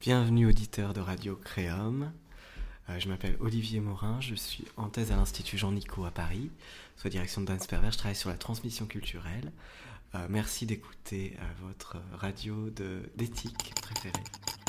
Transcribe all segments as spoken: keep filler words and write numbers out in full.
Bienvenue auditeur de Radio Créum. Euh, je m'appelle Olivier Morin, je suis en thèse à l'Institut Jean-Nicot à Paris, sous la direction de Dan Sperber. Je travaille sur la transmission culturelle. Euh, merci d'écouter euh, votre radio de, d'éthique préférée.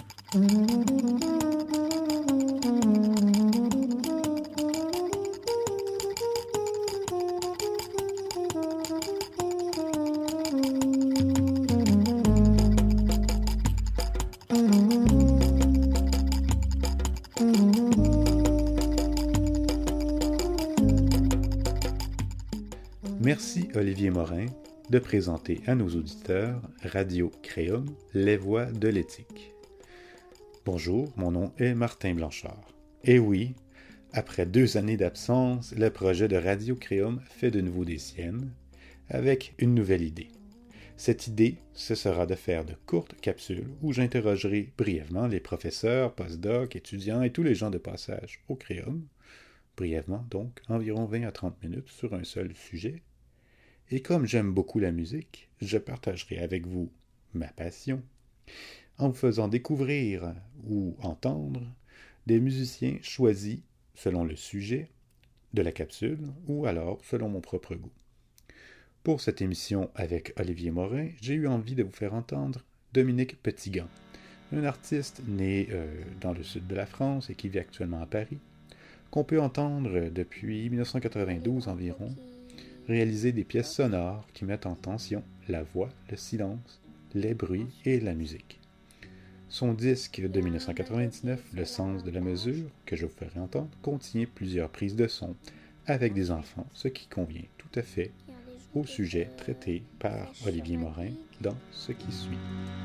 Merci Olivier Morin de présenter à nos auditeurs Radio Créum, les voix de l'éthique. Bonjour, mon nom est Martin Blanchard. Et oui, après deux années d'absence, le projet de Radio Créum fait de nouveau des siennes, avec une nouvelle idée. Cette idée, ce sera de faire de courtes capsules où j'interrogerai brièvement les professeurs, postdocs, étudiants et tous les gens de passage au Créum, brièvement donc, environ vingt à trente minutes sur un seul sujet. Et comme j'aime beaucoup la musique, je partagerai avec vous ma passion en vous faisant découvrir ou entendre des musiciens choisis selon le sujet de la capsule ou alors selon mon propre goût. Pour cette émission avec Olivier Morin, j'ai eu envie de vous faire entendre Dominique Petitgand, un artiste né euh, dans le sud de la France et qui vit actuellement à Paris, qu'on peut entendre depuis dix-neuf cent quatre-vingt-douze environ, réaliser des pièces sonores qui mettent en tension la voix, le silence, les bruits et la musique. Son disque de dix-neuf cent quatre-vingt-dix-neuf, Le sens de la mesure, que je vous ferai entendre, contient plusieurs prises de son avec des enfants, ce qui convient tout à fait au sujet traité par Olivier Morin dans ce qui suit.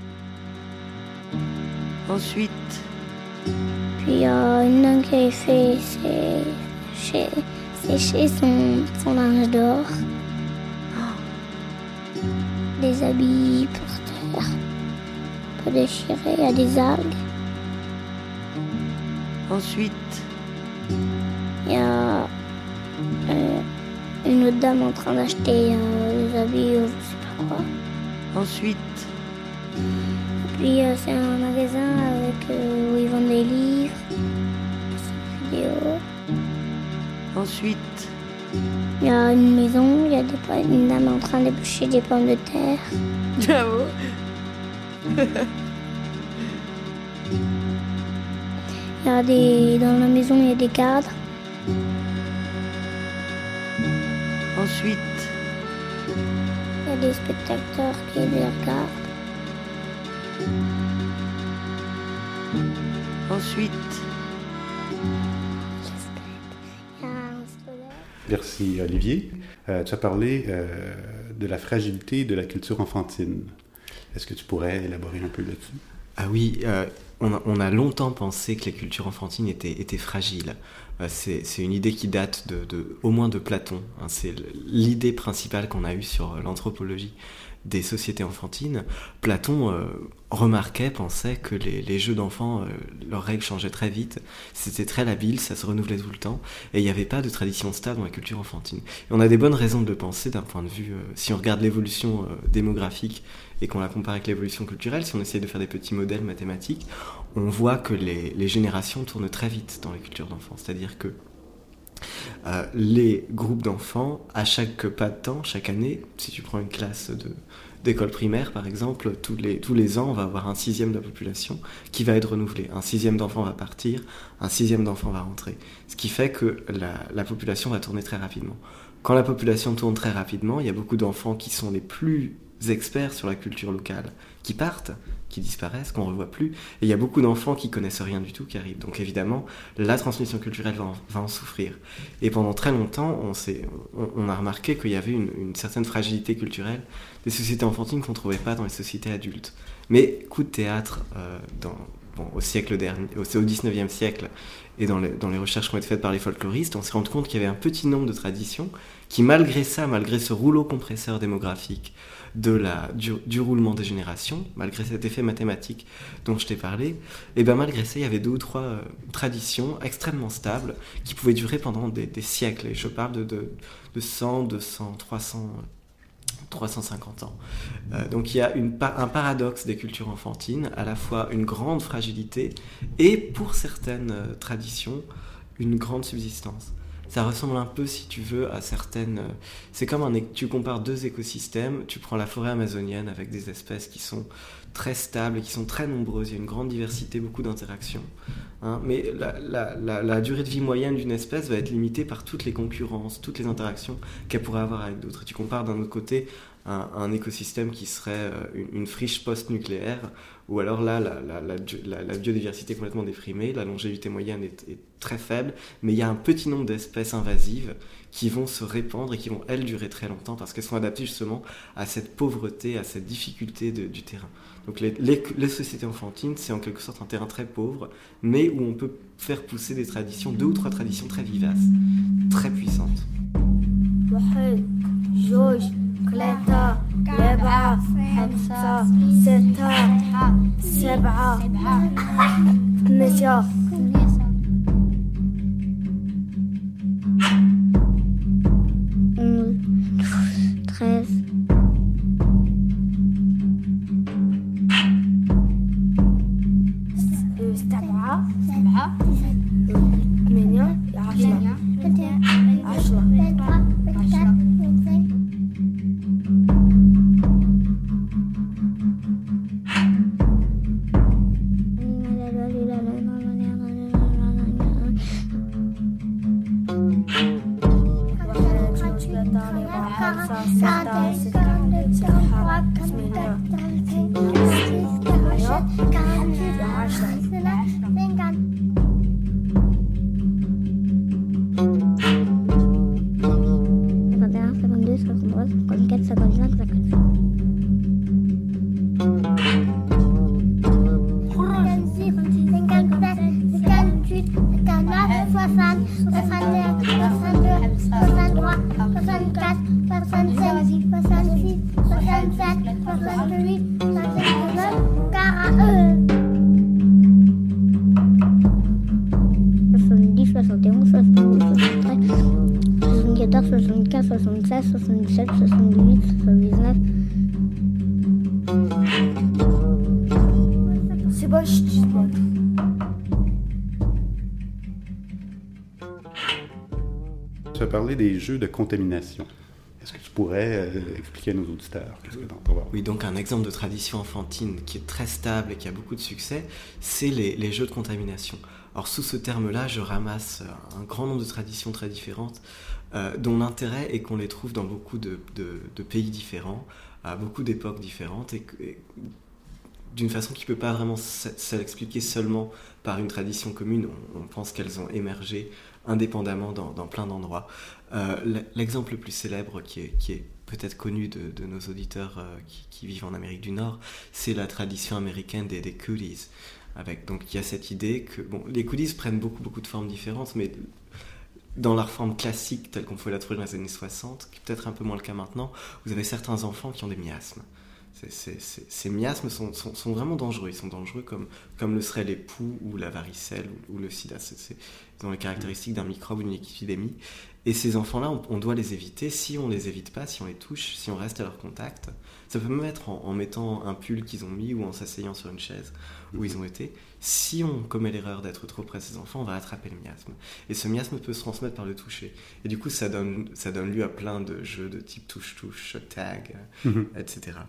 Ensuite, puis il y a une dame qui avait fait ses, chez, sécher son, son linge d'or. Oh. Des habits pour terre, pas déchirés, il y a des algues. Ensuite, il y a euh, une autre dame en train d'acheter euh, des habits ou je sais pas quoi. Ensuite, puis euh, c'est un magasin avec, euh, où ils vendent des livres, des vidéos. Ensuite, il y a une maison, il y a des, une dame en train d'éplucher des pommes de terre. Bravo. Il y a des, dans la maison, il y a des cadres. Ensuite, il y a des spectateurs qui les regardent. Ensuite, Merci Olivier. Euh, tu as parlé euh, de la fragilité de la culture enfantine. Est-ce que tu pourrais élaborer un peu là-dessus? Ah oui, euh, on, a, on a longtemps pensé que les cultures enfantines étaient, étaient fragiles. Euh, c'est, c'est une idée qui date de, de, au moins de Platon. Hein. C'est l'idée principale qu'on a eue sur l'anthropologie des sociétés enfantines. Platon euh, remarquait, pensait que les, les jeux d'enfants, euh, leurs règles changeaient très vite, c'était très labile, ça se renouvelait tout le temps, et il n'y avait pas de tradition stable dans la culture enfantine. Et on a des bonnes raisons de le penser d'un point de vue, euh, si on regarde l'évolution euh, démographique et qu'on la compare avec l'évolution culturelle, si on essaye de faire des petits modèles mathématiques, on voit que les, les générations tournent très vite dans les cultures d'enfants, c'est-à-dire que Euh, les groupes d'enfants, à chaque pas de temps, chaque année, si tu prends une classe de, d'école primaire par exemple, tous les, tous les ans on va avoir un sixième de la population qui va être renouvelé. Un sixième d'enfants va partir, un sixième d'enfants va rentrer. Ce qui fait que la, la population va tourner très rapidement. Quand la population tourne très rapidement, il y a beaucoup d'enfants qui sont les plus experts sur la culture locale qui partent, qui disparaissent, qu'on ne revoit plus, et il y a beaucoup d'enfants qui connaissent rien du tout qui arrivent. Donc évidemment, la transmission culturelle va en, va en souffrir. Et pendant très longtemps, on, s'est, on, on a remarqué qu'il y avait une, une certaine fragilité culturelle des sociétés enfantines qu'on ne trouvait pas dans les sociétés adultes. Mais coup de théâtre, euh, dans, bon, au siècle dernier, au, au dix-neuvième siècle, et dans les, dans les recherches qui ont été faites par les folkloristes, on s'est rendu compte qu'il y avait un petit nombre de traditions qui, malgré ça, malgré ce rouleau compresseur démographique, de la, du, du roulement des générations, malgré cet effet mathématique dont je t'ai parlé, et bien malgré ça, il y avait deux ou trois euh, traditions extrêmement stables qui pouvaient durer pendant des, des siècles. Et je parle de, de, de cent, deux cents, trois cents, trois cent cinquante ans. Euh, donc il y a une, un paradoxe des cultures enfantines, à la fois une grande fragilité et pour certaines euh, traditions, une grande subsistance. Ça ressemble un peu, si tu veux, à certaines... Euh, c'est comme un, tu compares deux écosystèmes, tu prends la forêt amazonienne avec des espèces qui sont très stables et qui sont très nombreuses, il y a une grande diversité, beaucoup d'interactions. Hein, mais la, la, la, la durée de vie moyenne d'une espèce va être limitée par toutes les concurrences, toutes les interactions qu'elle pourrait avoir avec d'autres. Et tu compares d'un autre côté un, un écosystème qui serait une, une friche post-nucléaire, ou alors là, la, la, la, la, la biodiversité est complètement déprimée, la longévité moyenne est, est très faible, mais il y a un petit nombre d'espèces invasives qui vont se répandre et qui vont, elles, durer très longtemps, parce qu'elles sont adaptées justement à cette pauvreté, à cette difficulté de, du terrain. Donc les, les, les sociétés enfantines, c'est en quelque sorte un terrain très pauvre, mais où on peut faire pousser des traditions, deux ou trois traditions très vivaces, très puissantes. ثلاثة أربعة خمسة ستة سبعة ثمانية treize سبعة سبعة ثمانية عشرة عشرة soixante-quinze, soixante-seize, soixante-dix-sept, soixante-dix-huit, soixante-dix-neuf. C'est bon, je dis pas. Tu as parlé des jeux de contamination. Est-ce que tu pourrais euh, expliquer à nos auditeurs qu'est-ce que tu entends par là? Oui, donc un exemple de tradition enfantine qui est très stable et qui a beaucoup de succès, c'est les, les jeux de contamination. Alors sous ce terme-là, je ramasse un grand nombre de traditions très différentes, euh, dont l'intérêt est qu'on les trouve dans beaucoup de, de, de pays différents, à beaucoup d'époques différentes, et, et d'une façon qui ne peut pas vraiment s'expliquer seulement par une tradition commune. On, on pense qu'elles ont émergé indépendamment dans, dans plein d'endroits. Euh, l'exemple le plus célèbre qui est, qui est peut-être connu de, de nos auditeurs euh, qui, qui vivent en Amérique du Nord, c'est la tradition américaine des, des cooties. Avec, donc il y a cette idée que bon, les cooties prennent beaucoup, beaucoup de formes différentes, mais dans leur forme classique telle qu'on pouvait la trouver dans les années soixante, qui est peut-être un peu moins le cas maintenant, vous avez certains enfants qui ont des miasmes. C'est, c'est, c'est, ces miasmes sont, sont, sont vraiment dangereux. Ils sont dangereux comme, comme le seraient les poux ou la varicelle ou, ou le sida. C'est, c'est, ils ont les caractéristiques d'un microbe ou d'une épidémie. Et ces enfants-là, on, on doit les éviter. Si on ne les évite pas, si on les touche, si on reste à leur contact, ça peut même être en, en mettant un pull qu'ils ont mis ou en s'asseyant sur une chaise où ils ont été. Si on commet l'erreur d'être trop près de ces enfants, on va attraper le miasme. Et ce miasme peut se transmettre par le toucher. Et du coup, ça donne, ça donne lieu à plein de jeux de type touche-touche, tag, mm-hmm. et cetera.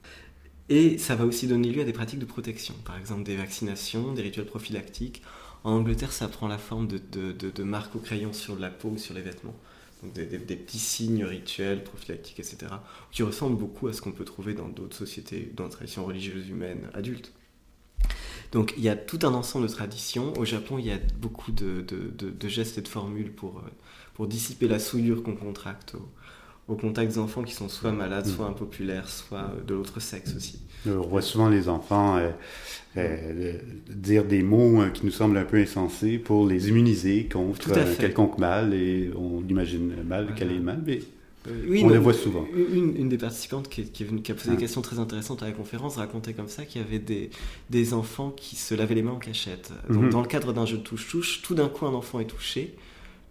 Et ça va aussi donner lieu à des pratiques de protection, par exemple des vaccinations, des rituels prophylactiques. En Angleterre, ça prend la forme de, de, de, de marques au crayon sur la peau ou sur les vêtements. Donc des, des, des petits signes rituels, prophylactiques, et cetera, qui ressemblent beaucoup à ce qu'on peut trouver dans d'autres sociétés, dans les traditions religieuses humaines adultes. Donc il y a tout un ensemble de traditions. Au Japon, il y a beaucoup de, de, de, de gestes et de formules pour, pour dissiper la souillure qu'on contracte au, au contact des enfants qui sont soit malades, soit impopulaires, soit de l'autre sexe aussi. On voit souvent les enfants euh, euh, dire des mots euh, qui nous semblent un peu insensés pour les immuniser contre un quelconque mal, et on imagine mal voilà. Quel est le mal, mais oui, on non, le voit souvent. Une, une des participantes qui, qui, est venue, qui a posé ah. des questions très intéressantes à la conférence racontait comme ça qu'il y avait des, des enfants qui se lavaient les mains en cachette. Donc, mm-hmm. dans le cadre d'un jeu de touche-touche, tout d'un coup un enfant est touché,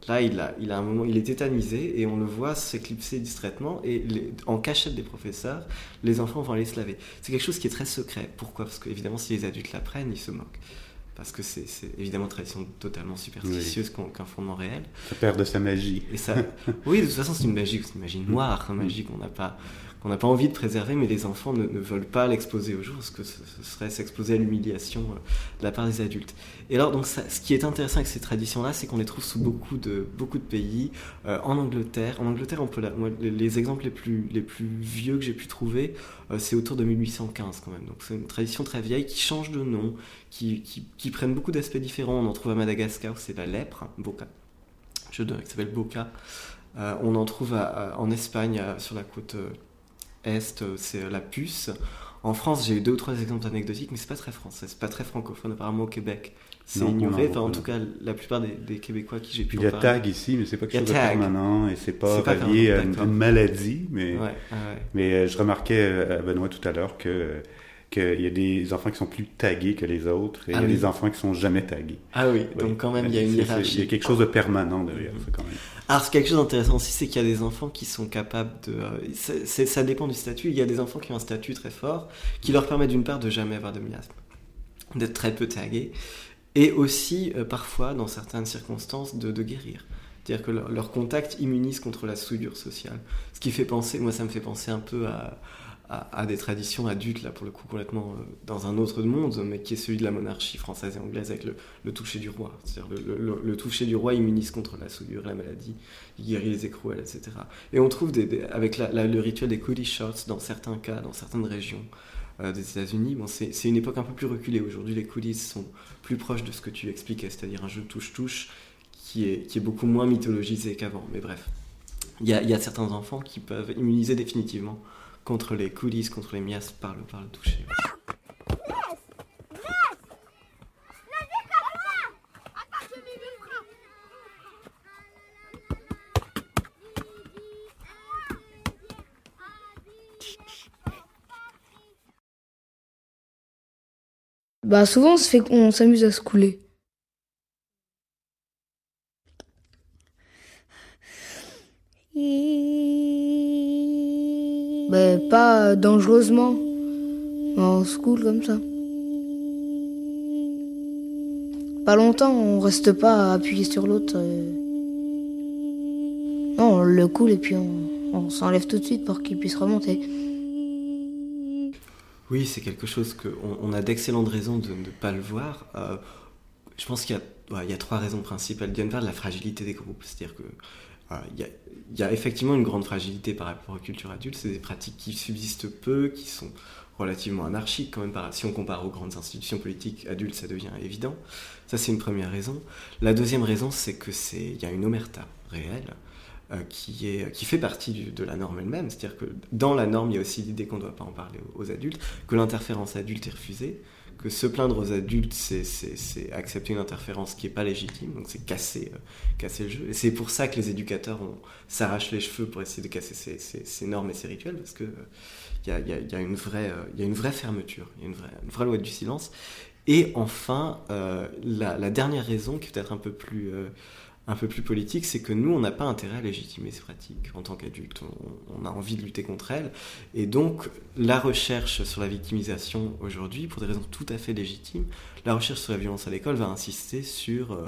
Là, il a, il a un moment, il est tétanisé et on le voit s'éclipser distraitement et les, en cachette des professeurs, les enfants vont aller se laver. C'est quelque chose qui est très secret. Pourquoi ? Parce qu'évidemment, si les adultes l'apprennent, ils se moquent. Parce que c'est, c'est évidemment une tradition totalement superstitieuse oui. qu'un fondement réel. Ça perd de sa magie. Et ça, oui, de toute façon, c'est une magie, c'est une magie noire, une magie qu'on n'a pas... qu'on n'a pas envie de préserver, mais les enfants ne, ne veulent pas l'exposer au jour, parce que ce, ce serait s'exposer à l'humiliation euh, de la part des adultes. Et alors, donc, ça, ce qui est intéressant avec ces traditions-là, c'est qu'on les trouve sous beaucoup de, beaucoup de pays. Euh, en Angleterre, en Angleterre, on peut la, moi, les, les exemples les plus, les plus vieux que j'ai pu trouver, euh, c'est autour de mille huit cent quinze quand même. Donc, c'est une tradition très vieille qui change de nom, qui, qui, qui prennent beaucoup d'aspects différents. On en trouve à Madagascar, où c'est la lèpre, hein, Boca, un jeu de, qui s'appelle Boca. Euh, on en trouve à, à, en Espagne, à, sur la côte... Euh, Est, c'est la puce. En France, j'ai eu deux ou trois exemples anecdotiques, mais c'est pas très français, c'est pas très francophone. Apparemment au Québec, c'est non, ignoré. Enfin, en tout cas, la plupart des, des Québécois qui j'ai pu. Il y a tag ici, mais c'est pas quelque chose de permanent et c'est pas c'est relié pas à une, une maladie. Mais, ouais, ah ouais. mais euh, je remarquais à Benoît tout à l'heure que qu'il y a des enfants qui sont plus tagués que les autres et ah il y a oui. des enfants qui sont jamais tagués. Ah oui, oui. Donc quand même, il y a une hiérarchie. Il y a quelque chose de permanent derrière mm-hmm. ça quand même. Alors, c'est quelque chose d'intéressant aussi, c'est qu'il y a des enfants qui sont capables de... Euh, c'est, c'est, ça dépend du statut. Il y a des enfants qui ont un statut très fort, qui leur permet d'une part de jamais avoir de miasme, d'être très peu tagués, et aussi, euh, parfois, dans certaines circonstances, de, de guérir. C'est-à-dire que leur, leur contact immunise contre la souillure sociale. Ce qui fait penser... Moi, ça me fait penser un peu à... À, à des traditions adultes, là, pour le coup, complètement euh, dans un autre monde, mais qui est celui de la monarchie française et anglaise avec le, le toucher du roi. C'est-à-dire le, le, le toucher du roi immunise contre la souillure, la maladie, il guérit les écrouelles, et cetera. Et on trouve, des, des, avec la, la, le rituel des coolie shots, dans certains cas, dans certaines régions euh, des États-Unis, bon, c'est, c'est une époque un peu plus reculée. Aujourd'hui, les coolies sont plus proches de ce que tu expliquais, c'est-à-dire un jeu touche-touche qui est, qui est beaucoup moins mythologisé qu'avant. Mais bref, il y a, y a certains enfants qui peuvent immuniser définitivement contre les coulisses, contre les miasmes par le, par le toucher. Bah souvent on se fait, on s'amuse à se couler. Bah, pas dangereusement, on se coule comme ça. Pas longtemps, on reste pas appuyé sur l'autre. Euh... Non, on le coule et puis on, on s'enlève tout de suite pour qu'il puisse remonter. Oui, c'est quelque chose qu'on on a d'excellentes raisons de ne pas le voir. Euh, je pense qu'il y a, ouais, il y a trois raisons principales. D'une part, la fragilité des groupes, c'est-à-dire que Euh, il y a, y a effectivement une grande fragilité par rapport aux cultures adultes. C'est des pratiques qui subsistent peu, qui sont relativement anarchiques quand même. Par, si on compare aux grandes institutions politiques adultes, ça devient évident. Ça, c'est une première raison. La deuxième raison, c'est que c'est, il y a une omerta réelle euh, qui est, qui fait partie du, de la norme elle-même. C'est-à-dire que dans la norme, il y a aussi l'idée qu'on ne doit pas en parler aux, aux adultes, que l'interférence adulte est refusée, que se plaindre aux adultes, c'est, c'est, c'est accepter une interférence qui n'est pas légitime, donc c'est casser, euh, casser le jeu. Et c'est pour ça que les éducateurs on, s'arrachent les cheveux pour essayer de casser ces, ces, ces normes et ces rituels, parce qu'il euh, y, a, y, a, y, a une vraie, euh, y a une vraie fermeture, il y a une vraie, une vraie loi du silence. Et enfin, euh, la, la dernière raison, qui est peut-être un peu plus... Euh, un peu plus politique, c'est que nous, on n'a pas intérêt à légitimer ces pratiques. En tant qu'adultes, on, on a envie de lutter contre elles. Et donc, la recherche sur la victimisation aujourd'hui, pour des raisons tout à fait légitimes, la recherche sur la violence à l'école va insister sur, euh,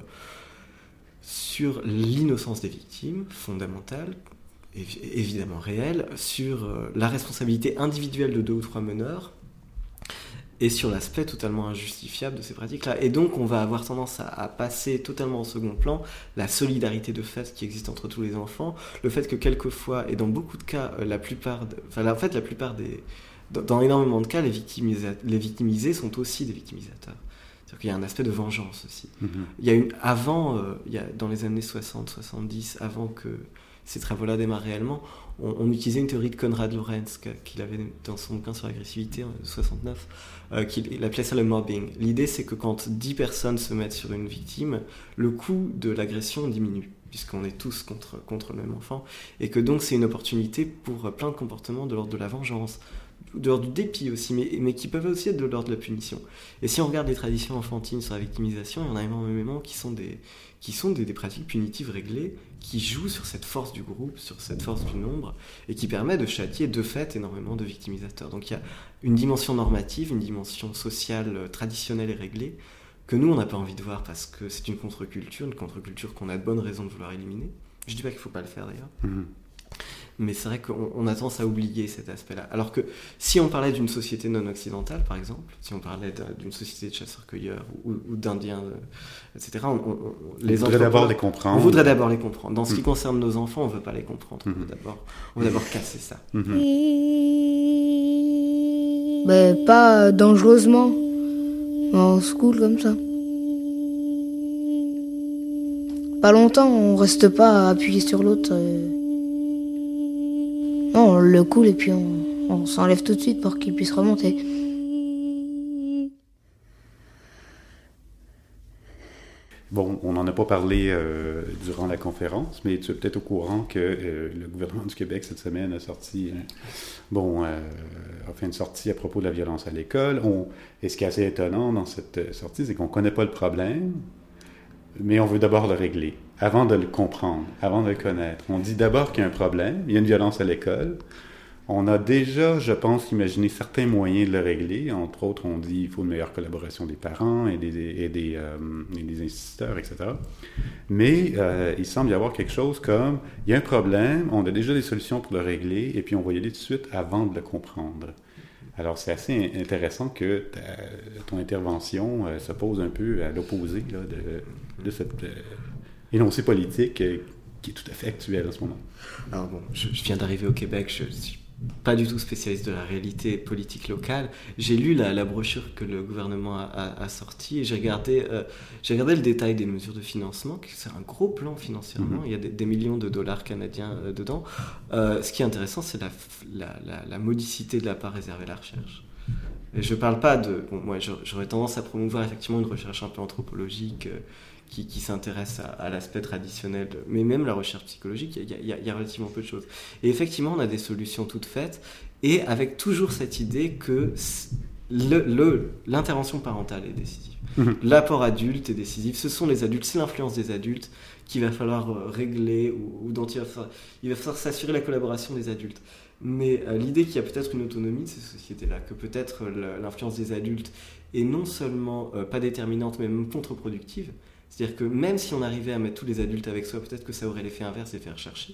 sur l'innocence des victimes, fondamentale, évi- évidemment réelle, sur euh, la responsabilité individuelle de deux ou trois meneurs, et sur l'aspect totalement injustifiable de ces pratiques-là. Et donc, on va avoir tendance à, à passer totalement en second plan la solidarité de fait qui existe entre tous les enfants, le fait que quelquefois, et dans beaucoup de cas, la plupart, de, enfin, en fait, la plupart des... Dans, dans énormément de cas, les, victimisa, les victimisés sont aussi des victimisateurs. C'est-à-dire qu'il y a un aspect de vengeance aussi. Mm-hmm. Il y a une, avant, euh, il y a, dans les années soixante soixante-dix, avant que ces travaux-là démarrent réellement, on, on utilisait une théorie de Konrad Lorenz, qu'il avait dans son bouquin sur l'agressivité en soixante-neuf, euh, qu'il appelait ça le mobbing. L'idée, c'est que quand dix personnes se mettent sur une victime, le coût de l'agression diminue, puisqu'on est tous contre, contre le même enfant, et que donc c'est une opportunité pour plein de comportements de l'ordre de la vengeance, de l'ordre du dépit aussi, mais, mais qui peuvent aussi être de l'ordre de la punition. Et si on regarde les traditions enfantines sur la victimisation, il y en a énormément qui sont des, qui sont des, des pratiques punitives réglées, qui jouent sur cette force du groupe, sur cette force du nombre, et qui permet de châtier de fait énormément de victimisateurs. Donc il y a une dimension normative, une dimension sociale euh, traditionnelle et réglée, que nous on n'a pas envie de voir parce que c'est une contre-culture, une contre-culture qu'on a de bonnes raisons de vouloir éliminer. Je dis pas qu'il faut pas le faire d'ailleurs. Mmh. Mais c'est vrai qu'on on a tendance à oublier cet aspect-là. Alors que si on parlait d'une société non occidentale, par exemple, si on parlait d'une société de chasseurs-cueilleurs ou, ou d'indiens, et cetera, on, on, les on voudrait d'abord les comprendre. On voudrait d'abord les comprendre. Dans ce qui mmh. concerne nos enfants, on ne veut pas les comprendre. On veut mmh. d'abord, on veut d'abord casser ça. Mmh. Mais pas dangereusement. En school comme ça. Pas longtemps, on reste pas appuyé sur l'autre. Euh... Non, on le coule et puis on, on s'enlève tout de suite pour qu'il puisse remonter. Bon, on n'en a pas parlé euh, durant la conférence, mais tu es peut-être au courant que euh, le gouvernement du Québec, cette semaine, a sorti, euh, bon, euh, a fait une sortie à propos de la violence à l'école. On, et ce qui est assez étonnant dans cette sortie, c'est qu'on ne connaît pas le problème, mais on veut d'abord le régler, avant de le comprendre, avant de le connaître. On dit d'abord qu'il y a un problème, il y a une violence à l'école. On a déjà, je pense, imaginé certains moyens de le régler. Entre autres, on dit qu'il faut une meilleure collaboration des parents et des, et des, euh, et des instituteurs, et cetera. Mais euh, il semble y avoir quelque chose comme, il y a un problème, on a déjà des solutions pour le régler, et puis on va y aller tout de suite avant de le comprendre. Alors, c'est assez intéressant que ta, ton intervention euh, se pose un peu à l'opposé là, de, de cette euh, énoncé politique euh, qui est tout à fait actuel en ce moment. Alors bon, je, je viens d'arriver au Québec, je suis pas du tout spécialiste de la réalité politique locale. J'ai lu la, la brochure que le gouvernement a, a, a sortie et j'ai regardé, euh, j'ai regardé le détail des mesures de financement. C'est un gros plan financièrement, mmh. il y a des, des millions de dollars canadiens euh, dedans. Euh, ce qui est intéressant, c'est la, la, la, la modicité de la part réservée à la recherche. Et je parle pas de... Bon, moi, j'aurais tendance à promouvoir effectivement une recherche un peu anthropologique euh, qui, qui s'intéresse à, à l'aspect traditionnel, de, mais même la recherche psychologique, il y, y, y a relativement peu de choses. Et effectivement, on a des solutions toutes faites, et avec toujours cette idée que le, le, l'intervention parentale est décisive. Mmh. L'apport adulte est décisif. Ce sont les adultes, c'est l'influence des adultes qu'il va falloir régler, ou, ou dont il va, falloir, il va falloir s'assurer la collaboration des adultes. Mais euh, l'idée qu'il y a peut-être une autonomie de ces sociétés-là, que peut-être euh, l'influence des adultes est non seulement euh, pas déterminante, mais même contre-productive. C'est-à-dire que même si on arrivait à mettre tous les adultes avec soi, peut-être que ça aurait l'effet inverse et faire chercher.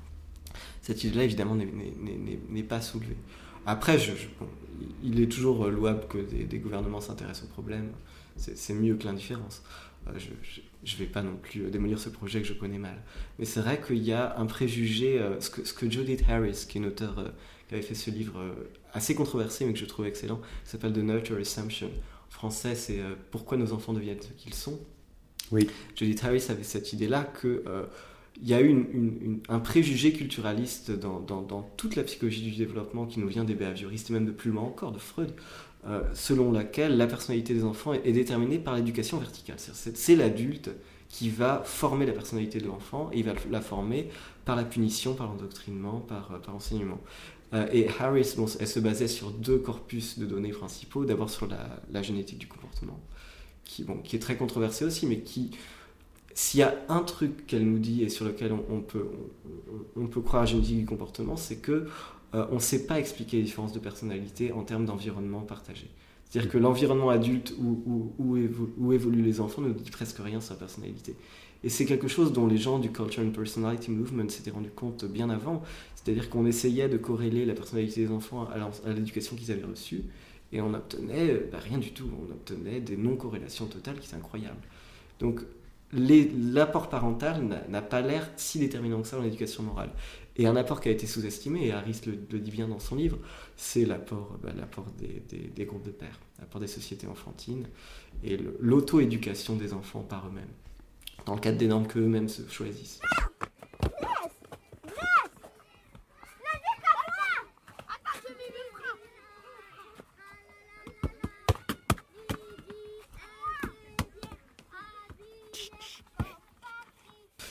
Cette idée-là, évidemment, n'est, n'est, n'est, n'est pas soulevée. Après, je, je, bon, il est toujours louable que des, des gouvernements s'intéressent au problème. C'est, c'est mieux que l'indifférence. Euh, je ne vais pas non plus démolir ce projet que je connais mal. Mais c'est vrai qu'il y a un préjugé, euh, ce, que, ce que Judith Harris, qui est une auteure euh, qui avait fait ce livre euh, assez controversé, mais que je trouve excellent, s'appelle The Nurture Assumption. En français, c'est euh, « Pourquoi nos enfants deviennent ce qu'ils sont ?» Oui. Judith Harris avait cette idée-là qu'il euh, y a eu une, une, une, un préjugé culturaliste dans, dans, dans toute la psychologie du développement qui nous vient des behavioristes et même de plus loin encore, de Freud, euh, selon laquelle la personnalité des enfants est, est déterminée par l'éducation verticale. C'est, c'est l'adulte qui va former la personnalité de l'enfant et il va la former par la punition, par l'endoctrinement, par, par l'enseignement. Euh, et Harris, bon, elle se basait sur deux corpus de données principaux. D'abord sur la, la génétique du comportement, qui, bon, qui est très controversé aussi, mais qui, s'il y a un truc qu'elle nous dit et sur lequel on, on, peut, on, on peut croire à la génétique du comportement, c'est que euh, on ne sait pas expliquer les différences de personnalité en termes d'environnement partagé. C'est-à-dire que l'environnement adulte où, où, où, évo- où évoluent les enfants ne dit presque rien sur la personnalité. Et c'est quelque chose dont les gens du Culture and Personality Movement s'étaient rendus compte bien avant. C'est-à-dire qu'on essayait de corréler la personnalité des enfants à l'éducation qu'ils avaient reçue, et on obtenait bah, rien du tout. On obtenait des non-corrélations totales qui sont incroyables. Donc les, l'apport parental n'a, n'a pas l'air si déterminant que ça dans l'éducation morale. Et un apport qui a été sous-estimé, et Harris le, le dit bien dans son livre, c'est l'apport, bah, l'apport des, des, des groupes de pairs, l'apport des sociétés enfantines, et le, l'auto-éducation des enfants par eux-mêmes, dans le cadre des normes qu'eux-mêmes se choisissent.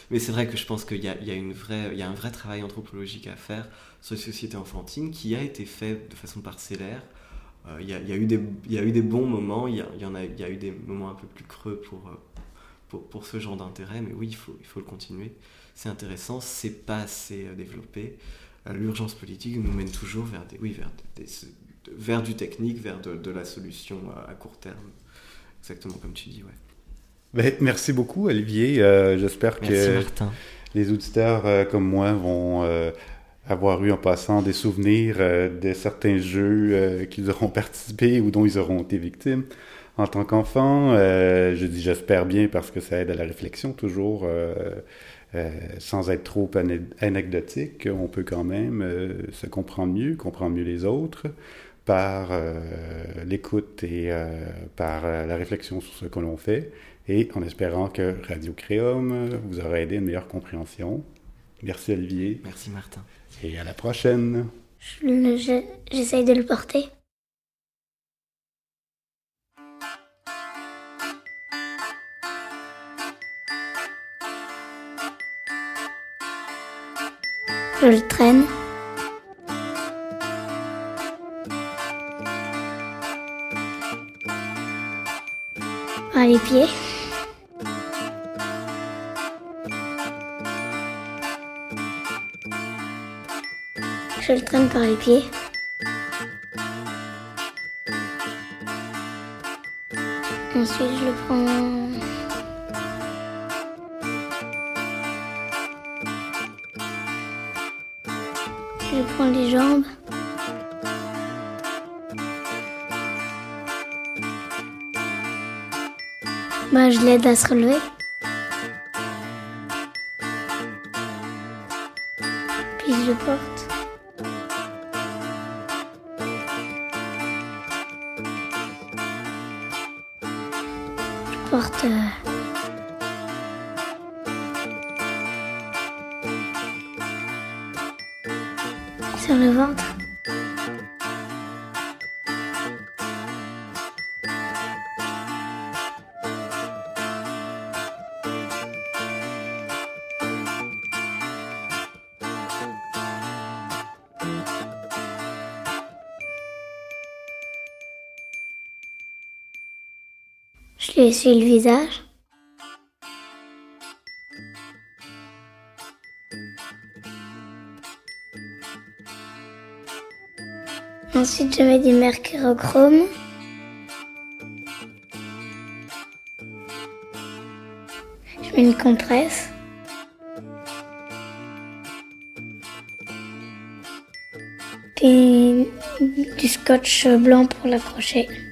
Mais c'est vrai que je pense qu'il y a, il y a, une vraie, il y a un vrai travail anthropologique à faire sur les sociétés enfantines qui a été fait de façon parcellaire. Euh, il, y a, il, y a eu des, il y a eu des bons moments, il y a, il y en a, il y a eu des moments un peu plus creux pour, pour, pour ce genre d'intérêt, mais oui, il faut, il faut le continuer. C'est intéressant, c'est pas assez développé. L'urgence politique nous mène toujours vers, des, oui, vers, des, des, vers du technique, vers de, de la solution à court terme. Exactement comme tu dis, ouais. Ben, merci beaucoup, Olivier. Euh, j'espère merci, que Martin. Les auditeurs euh, comme moi vont euh, avoir eu en passant des souvenirs euh, de certains jeux euh, qu'ils auront participé ou dont ils auront été victimes. En tant qu'enfant, euh, je dis j'espère bien parce que ça aide à la réflexion toujours. Euh, Euh, sans être trop ané- anecdotique, on peut quand même euh, se comprendre mieux, comprendre mieux les autres par euh, l'écoute et euh, par euh, la réflexion sur ce que l'on fait, et en espérant que Radio Créum vous aura aidé à une meilleure compréhension. Merci Olivier. Merci Martin. Et à la prochaine. Je, je, j'essaye de le porter. Je le traîne. Par les pieds. Je le traîne par les pieds. Ensuite, je le prends... Je prends les jambes. Bah, je l'aide à se relever. Puis je le porte. Je porte... Euh... sur le ventre. Je lui essuie le visage. Ensuite, je mets du mercurochrome. Je mets une compresse. Puis du scotch blanc pour l'accrocher.